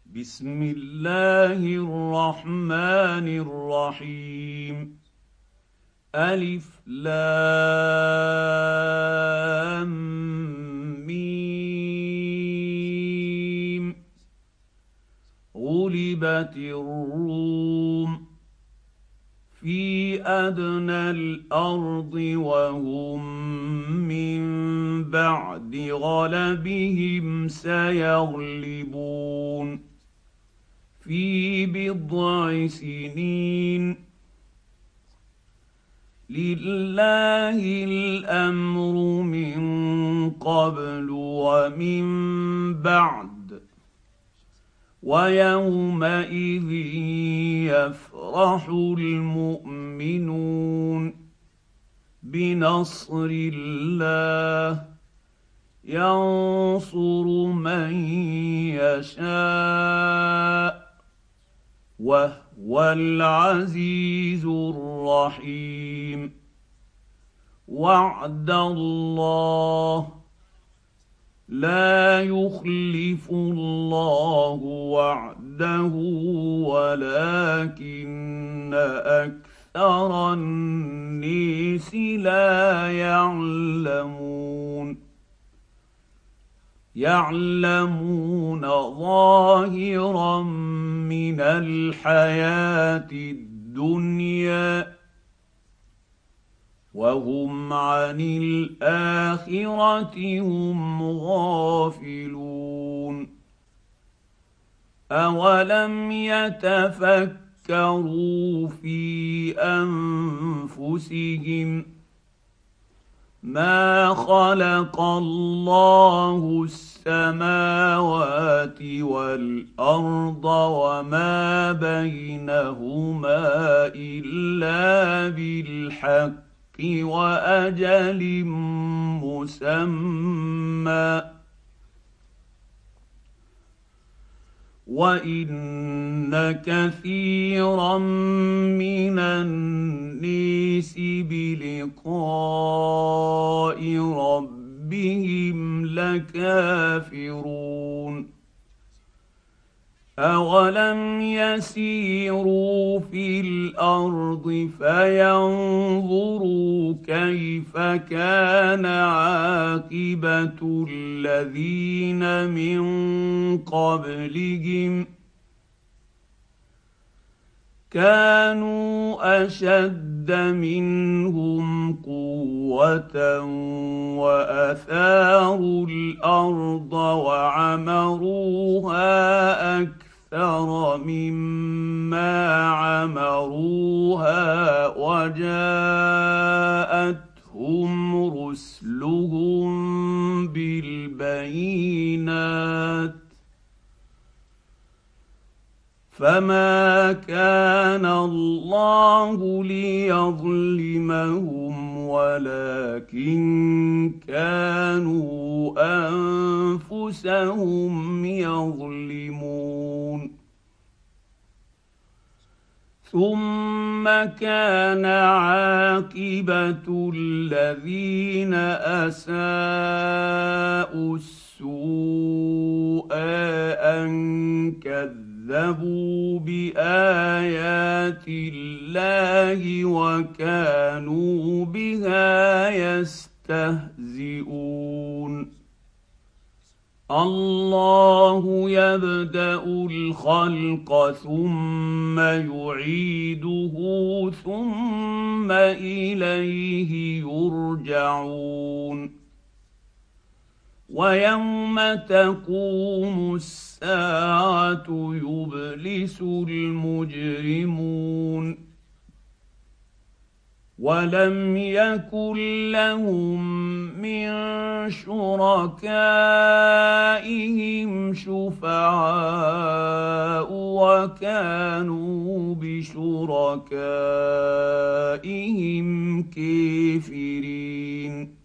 بسم الله الرحمن الرحيم. ألف لام ميم. غلبت الروم في أدنى الأرض وهم من بعد غلبهم سيغلبون في بضع سنين. لله الأمر من قبل ومن بعد ويومئذ يفرح المؤمنون بنصر الله ينصر من يشاء وهو العزيز الرحيم. وعد الله لا يخلف الله وعده ولكن أكثر الناس لا يعلمون ظاهرا من الحياة الدنيا وهم عن الآخرة هم غافلون. أولم يتفكروا في أنفسهم ما خلق الله السماوات والأرض وما بينهما إلا بالحق وأجل مسمى وإن كثيرا من الناس بلقاء ربهم لكافرون. أولم يسيروا في الأرض فينظروا كيف كان عاقبة الذين من قبلهم كانوا أشد منهم قوة وأثاروا الأرض وعمروها أكثر مما عمروها وجاءتهم رسلهم بالبينات فما كان الله ليظلمهم ولكن كانوا أنفسهم يظلمون. ثم كان عاقبة الذين أساءوا السوء أن كذبوا بآيات الله وكانوا بها يستهزئون. الله يبدأ الخلق ثم يعيده ثم إليه يرجعون. ويوم تقوم الساعة يبلس المجرمون ولم يكن لهم من شركائهم شفعاء وكانوا بشركائهم كافرين.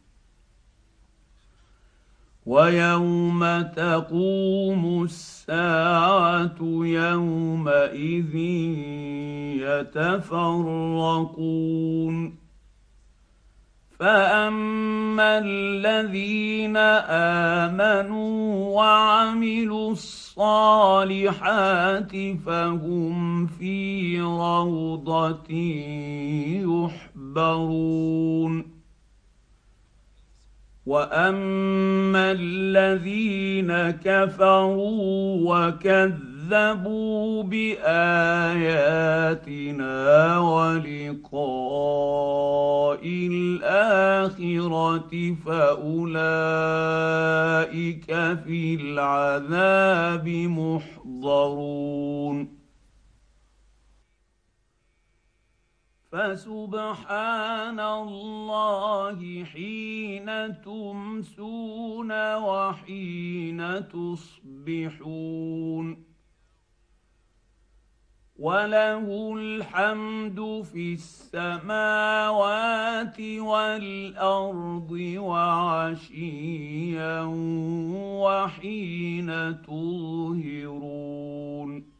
ويوم تقوم الساعة يومئذ يتفرقون فاما الذين امنوا وعملوا الصالحات فهم في روضه يحبرون واما الذين كفروا وكذبوا باياتنا ولقاء الاخره فاولئك في العذاب محضرون فسبحان الله حين تمسون وحين تصبحون وله الحمد في السماوات والارض وعشيا وحين تظهرون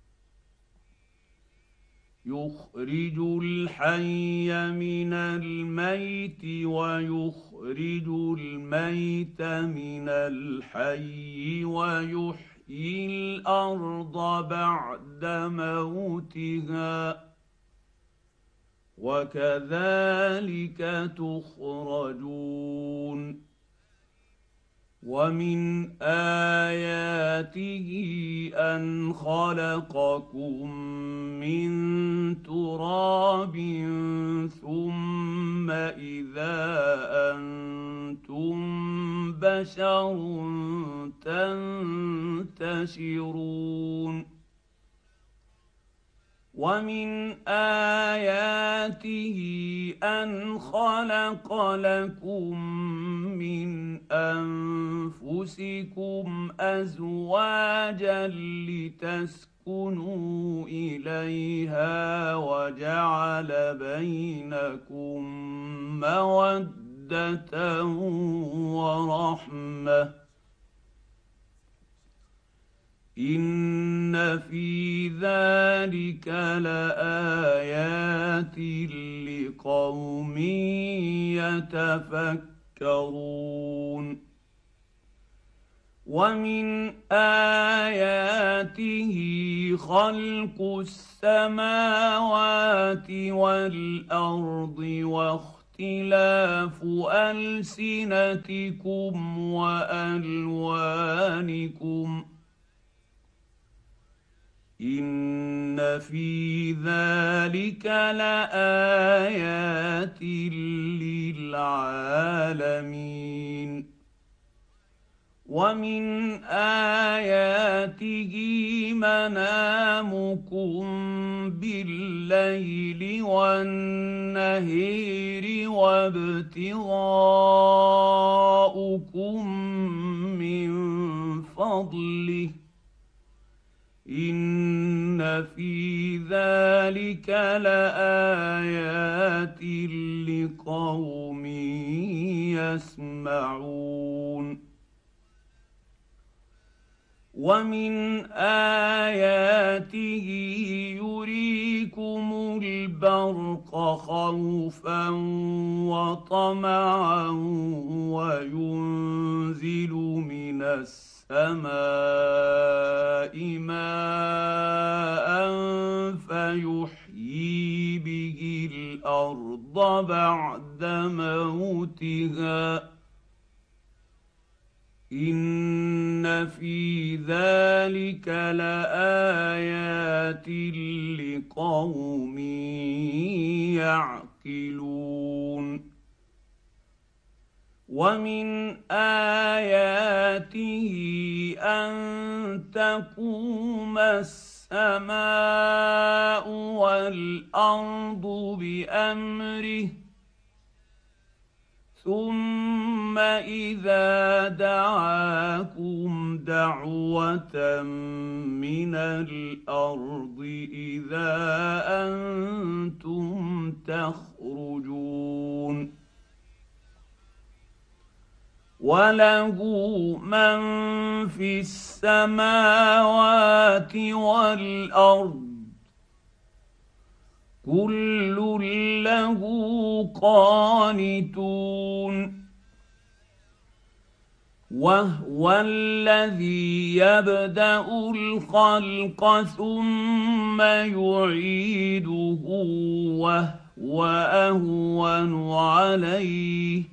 يخرج الحي من الميت ويخرج الميت من الحي ويحيي الارض بعد موتها وكذلك تخرجون ومن اياته ان خلقكم من تراب ثم اذا انتم بشر تنتشرون ومن اياته ان خلق لكم من انفسكم ازواجا لتسكنوا اليها وجعل بينكم موده ورحمه إن في ذلك لآيات لقوم يتفكرون ومن آياته خلق السماوات والأرض واختلاف ألسنتكم وألوانكم إن في ذلك لآيات للعالمين ومن آياته منامكم بالليل والنهير وابتغاؤكم من فضله إن في ذلك لآيات لقوم يسمعون ومن آياته يريكم البرق خوفا وطمعا وينزل من السماء ماء فيحيي به الأرض بعد موتها إن في ذلك لآيات لقوم يعقلون ومن آياته أن تقوم السماء والأرض بأمره ثم إذا دعاكم دعوة من الأرض إذا أنتم تخرجون وله من في السماوات والأرض كل له قانتون وهو الذي يبدأ الخلق ثم يعيده وهو أهون عليه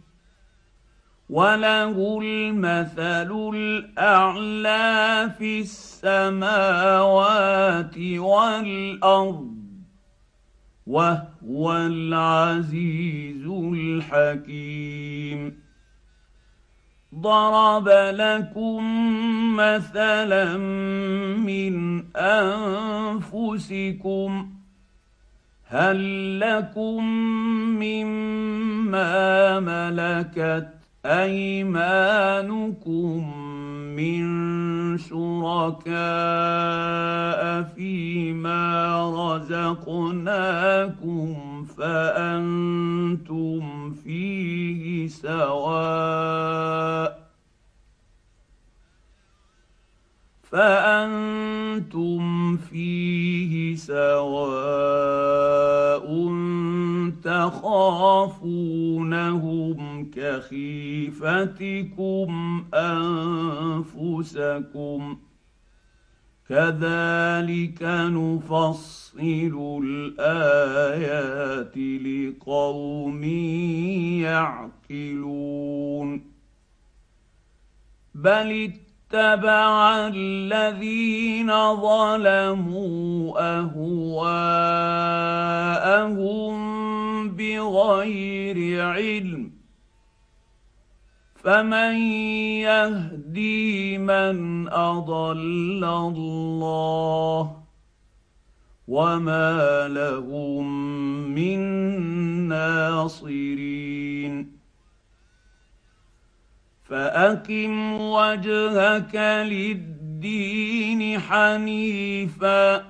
وله المثل الأعلى في السماوات والأرض وهو العزيز الحكيم ضرب لكم مثلا من أنفسكم هل لكم مما ملكت أيمانكم من شركاء فيما رزقناكم فأنتم فيه سواء تخافونهم كخيفتكم أنفسكم كذلك نفصل الآيات لقوم يعقلون بل اتبع الذين ظلموا أهواءهم بغير علم فمن يهدي من أضل الله وما لهم من ناصرين فأقم وجهك للدين حنيفا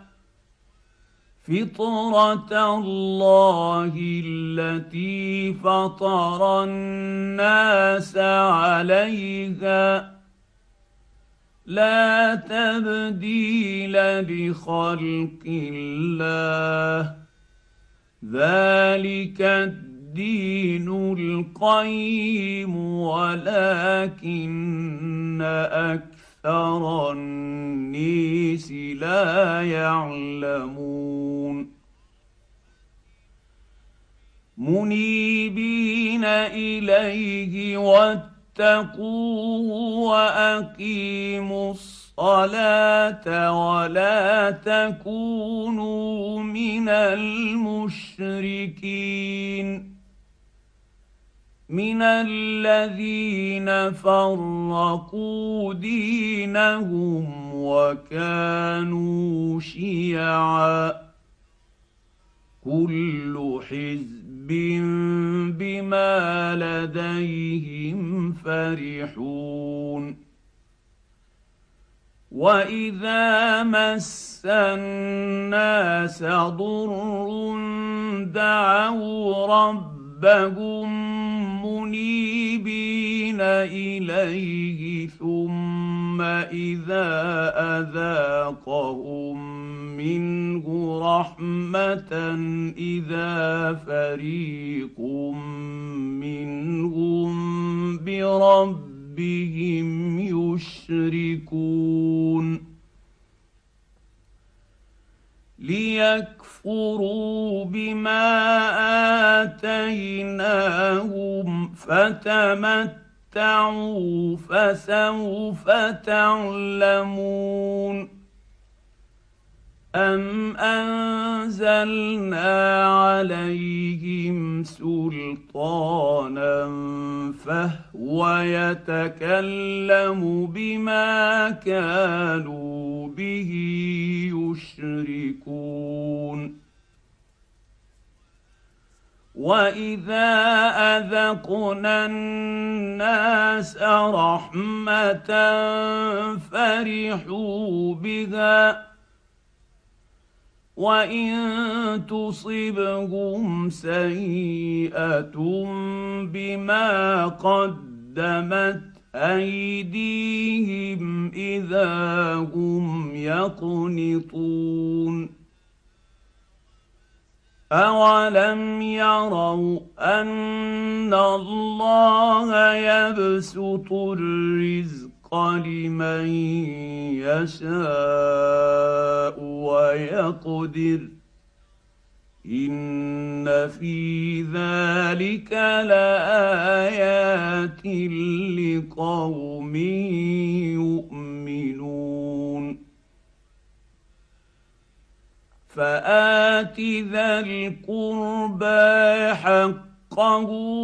فطرة الله التي فطر الناس عليها لا تبديل لخلق الله ذلك الدين القيم ولكن أكثر الناس لا يعلمون منيبين إليه واتقوه وأقيموا الصلاة ولا تكونوا من المشركين من الذين فرقوا دينهم وكانوا شيعا كل حزب بما لديهم فرحون وإذا مس الناس ضر دعوا ربهم منيبين إليه ثم إذا أذاقهم منه رحمة إذا فريق منهم بربهم يشركون ليكفروا بما آتيناهم فتمتعوا فسوف تعلمون أم أنزلنا عليهم سلطانا فهو يتكلم بما كانوا به يشركون وإذا أذقنا الناس رحمة فرحوا بها وإن تصبهم سيئة بما قدمت أيديهم إذا هم يقنطون اولم يروا ان الله يبسط الرزق لمن يشاء ويقدر ان في ذلك لايات لقوم يؤمنون فآت ذا القربى حقه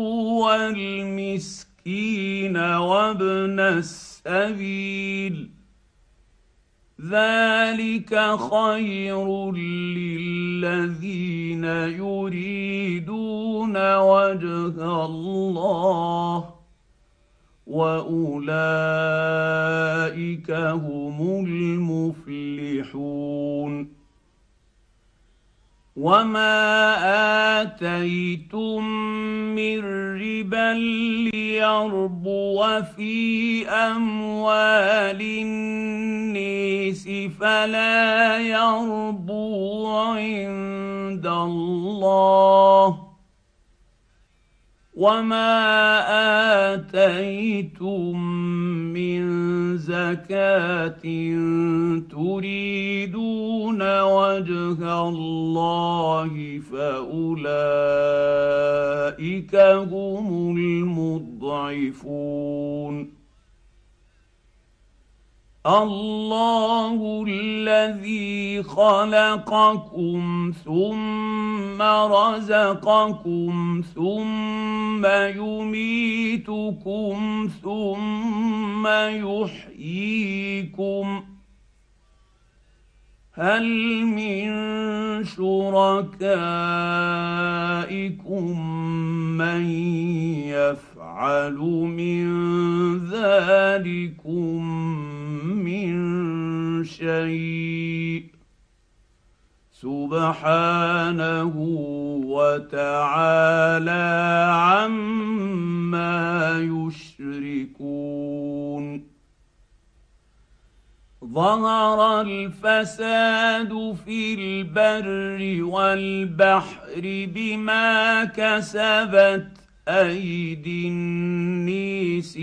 والمسكين وابن السبيل ذلك خير للذين يريدون وجه الله واولئك هم المفلحون وما آتيتم من ربا ليربو في أموال الناس فلا يربو عند الله وما آتيتم من زكاة تريدون وجه الله فأولئك هم المضعفون الله الذي خلقكم ثم رزقكم ثم يميتكم ثم يحييكم هل من شركائكم من يفعل من ذلكم من شيء سبحانه وتعالى عما يشركون ظهر الفساد في البر والبحر بما كسبت أيدي الناس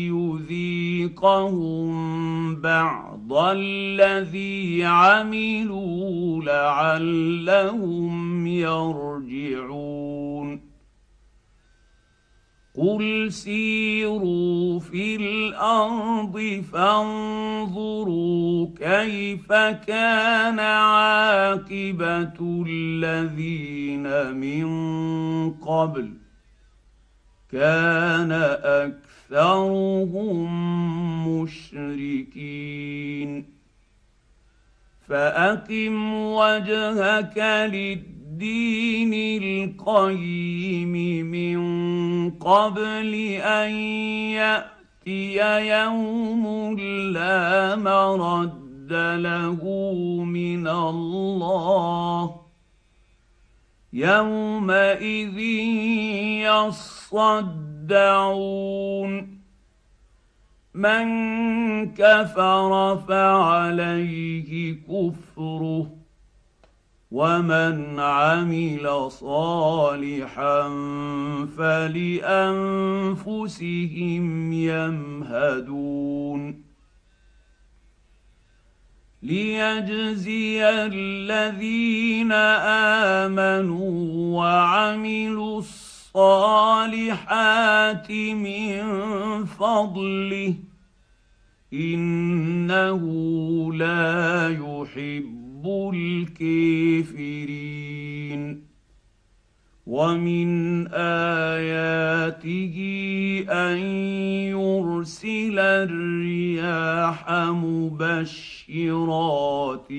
ليذيقهم بعض الذي عملوا لعلهم يرجعون قل سيروا في الأرض فانظروا كيف كان عاقبة الذين من قبل كان أكثرهم مشركين فأقم وجهك للدين القيم من قبل أن يأتي يوم لا مرد له من الله يومئذ يصدعون من كفر فعليه كفره ومن عمل صالحا فلأنفسهم يمهدون ليجزي الذين آمنوا وعملوا الصالحات من فضله إنه لا يحب الكافرين ومن آياته أن يرسل الرياح مبشرات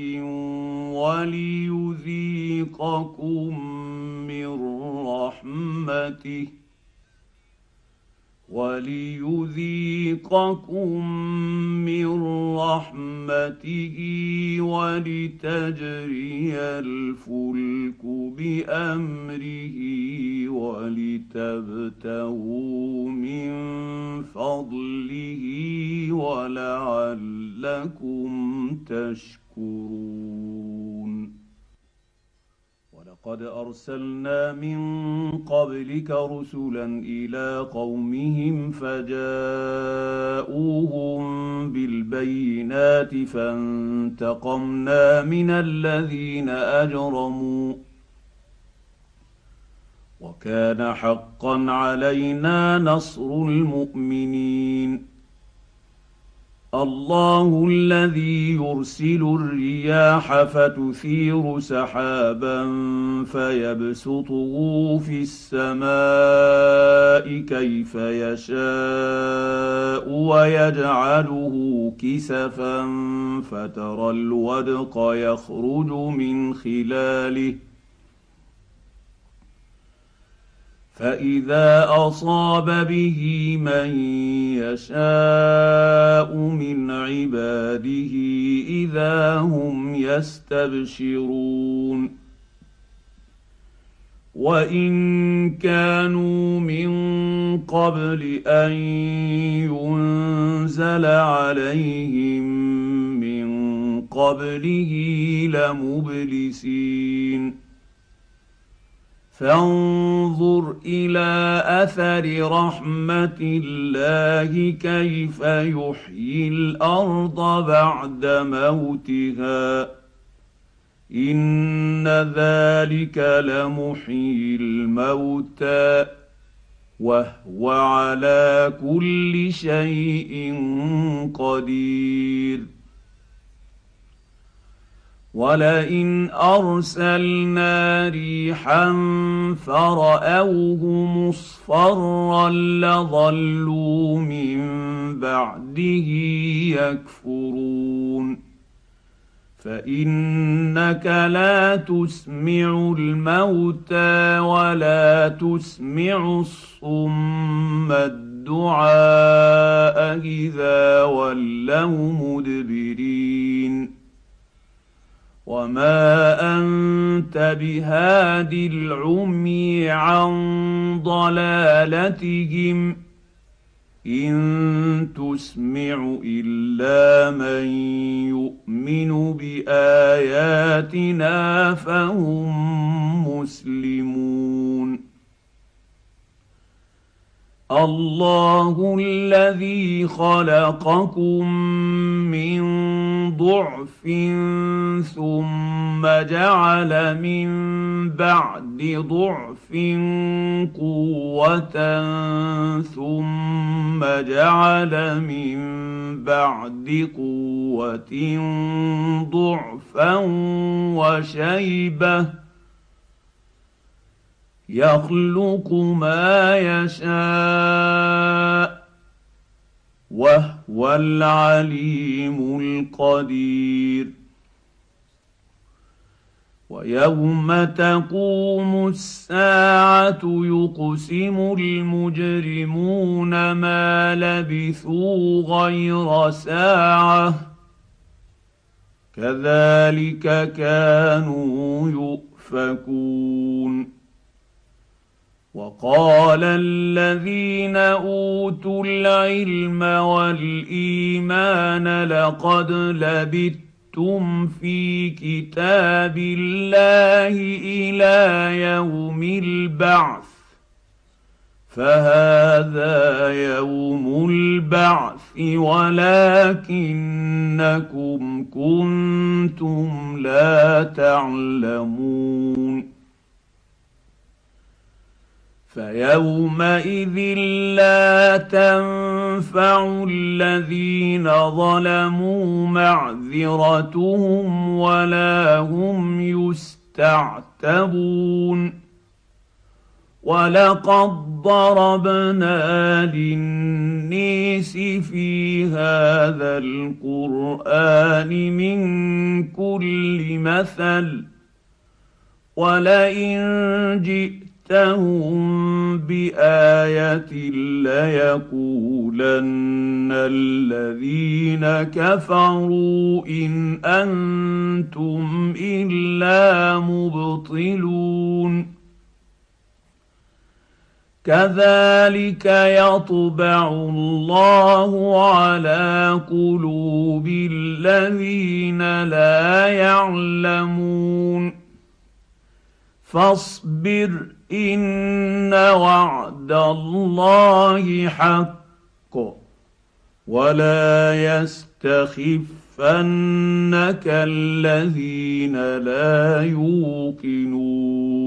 وليذيقكم من رحمته ولتجري الفلك بأمره ولتبتغوا من فضله ولعلكم تشكرون ولقد ارسلنا من قبلك رسلا الى قومهم فجاءوهم بالبينات فانتقمنا من الذين اجرموا وكان حقا علينا نصر المؤمنين. الله الذي يرسل الرياح فتثير سحابا فيبسطه في السماء كيف يشاء ويجعله كسفا فترى الودق يخرج من خلاله فإذا أصاب به من يشاء من عباده إذا هم يستبشرون. وإن كانوا من قبل أن ينزل عليهم من قبله لمبلسين. فانظر إلى أثر رحمة الله كيف يحيي الأرض بعد موتها إن ذلك لمحيي الموتى وهو على كل شيء قدير. ولئن أرسلنا ريحا فرأوه مصفرا لظلوا من بعده يكفرون. فإنك لا تسمع الموتى ولا تسمع الصم الدعاء إذا ولوا مدبرين. وما أنت بهاد العمي عن ضلالتهم إن تسمع إلا من يؤمن بآياتنا فهم مسلمون. الله الذي خلقكم من ضعف ثم جعل من بعد ضعف قوة ثم جعل من بعد قوة ضعفا وشيبة يخلق ما يشاء وهو العليم القدير. ويوم تقوم الساعة يقسم المجرمون ما لبثوا غير ساعة كذلك كانوا يؤفكون. وقال الذين أوتوا العلم والإيمان لقد لبثتم في كتاب الله إلى يوم البعث فهذا يوم البعث ولكنكم كنتم لا تعلمون. فيومئذ لا تنفع الذين ظلموا معذرتهم ولا هم يستعتبون. ولقد ضربنا للناس في هذا القرآن من كل مثل ولئن جئتهم بآية ليقولن الذين كفروا إن أنتم إلا مبطلون. كذلك يطبع الله على قلوب الذين لا يعلمون فاصبر ان وعد الله حق ولا يستخفنك الذين لا يوقنون.